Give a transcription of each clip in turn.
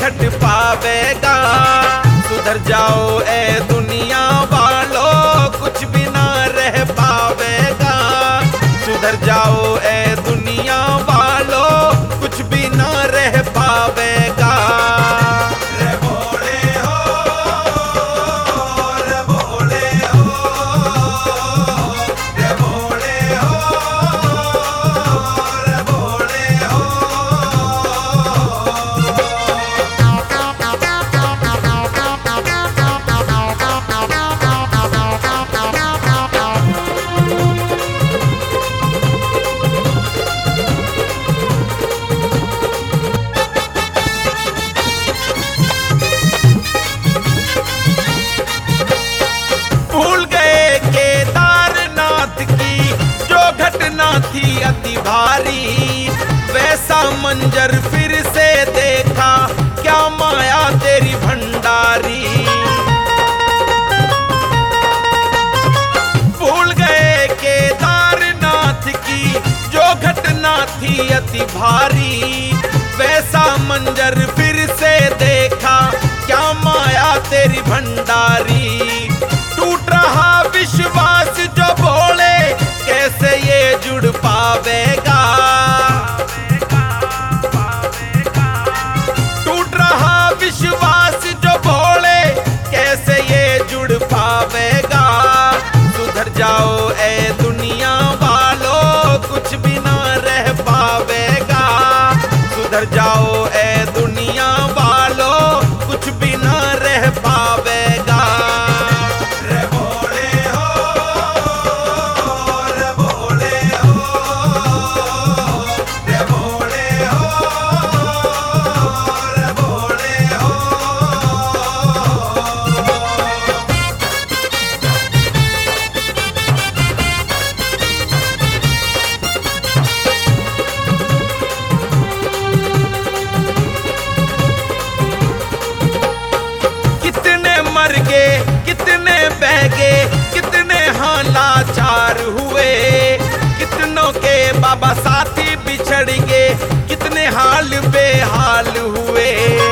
घट पावेगा। सुधर जाओ ए दुनिया वालों, कुछ भी ना रह पावेगा। सुधर जाओ ए दुनिया वालों, कुछ भी ना रह पावेगा। रे भोले हो, रे भोले हो, रे भोले हो, रे भोले हो। भूल गए केदारनाथ की जो घटना थी अति भारी, वैसा मंजर फिर से देखा, क्या माया तेरी भंडारी। भूल गए केदारनाथ की जो घटना थी अति भारी, वैसा मंजर फिर से देखा, क्या माया तेरी भंडारी। टूट रहा विश्वास जो भोले, कैसे ये जुड़ पावेगा। टूट रहा विश्वास जो भोले, कैसे ये जुड़ पावेगा। सुधर जाओ ए दुनिया वालों, कुछ भी ना रह पावेगा। सुधर जाओ ए दुनिया वालों, कुछ भी ना रह पावेगा। रे भोले हो, रे भोले हो, रे भोले हो, रे भोले हो। कितने मर गए, कितने बह गए, कितने हाँ लाचार हुए। कितनों के बाबा साथी बिछड़ गए, कितने हाल बेहाल हुए।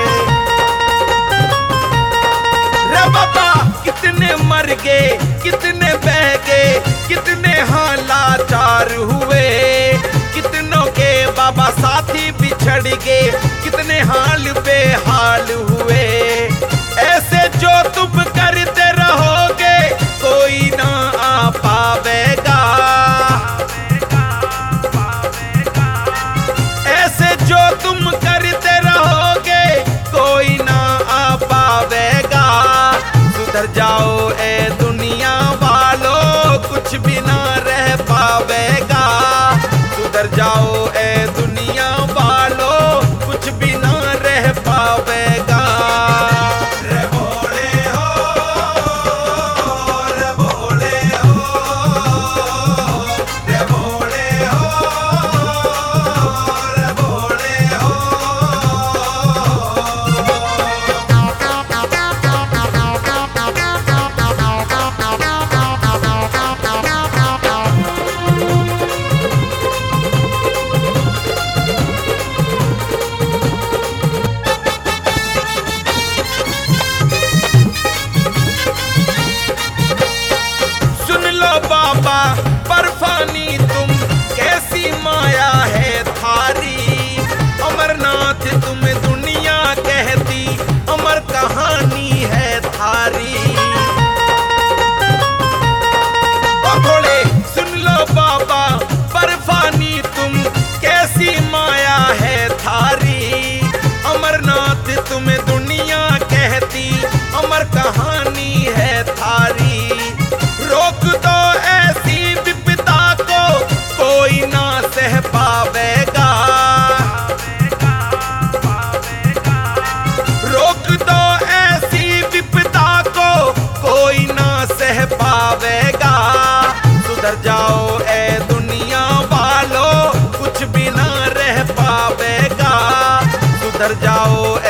रे बाबा कितने मर गए, कितने बह गए, कितने हाँ लाचार हुए। कितनों के बाबा साथी बिछड़ गए, कितने हाल बेहाल हुए। ऐसे जो तुम करते रहोगे, कोई ना आ पावेगा। ऐसे जो तुम करते रहोगे, कोई ना आ पावेगा। सुधर जाओ ए दुनिया वालों, कुछ भी ना रह पावेगा। सुधर जाओ ए दुनिया वालों, कुछ भी ना रह पावेगा। रे भोले हो, रे भोले हो, रे भोले हो, रे भोले हो। सुन लो बाबा बर्फानी तुम, कैसी माया है थारी। अमरनाथ तुम्हें दुनिया कहती, अमर कहानी है थारी। ओ भोले सुन लो बाबा बर्फानी तुम, कैसी माया है थारी। अमरनाथ तुम्हें दुनिया कहती, अमर कहानी है थारी। रोक दो ऐसी विपदा को, कोई ना सह पावेगा। रोक दो ऐसी विपदा को, कोई ना सह पावेगा। सुधर जाओ ए दुनिया वालों, कुछ भी ना रह पावेगा। सुधर जाओ